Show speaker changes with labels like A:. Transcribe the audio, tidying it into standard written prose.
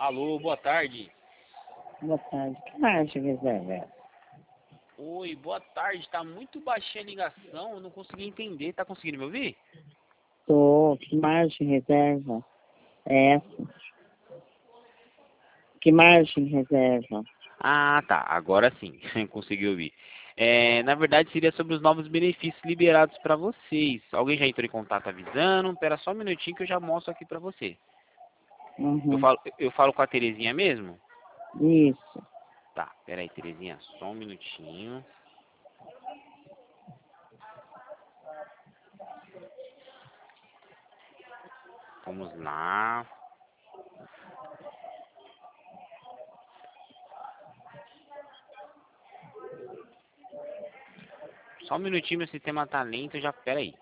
A: Alô, boa tarde.
B: Boa tarde. Que margem reserva é essa?
A: Oi, boa tarde. Tá muito baixinha a ligação, eu não consegui entender. Tá conseguindo me ouvir?
B: Tô. Que margem reserva é essa? Que margem reserva?
A: Ah, tá. Agora sim, consegui ouvir. Na verdade, seria sobre os novos benefícios liberados para vocês. Alguém já entrou em contato avisando? Espera só um minutinho que eu já mostro aqui para você.
B: Uhum.
A: Eu falo com a Terezinha mesmo?
B: Isso.
A: Tá, pera aí, Terezinha, só um minutinho. Vamos lá. Só um minutinho, meu sistema tá lento, já pera aí.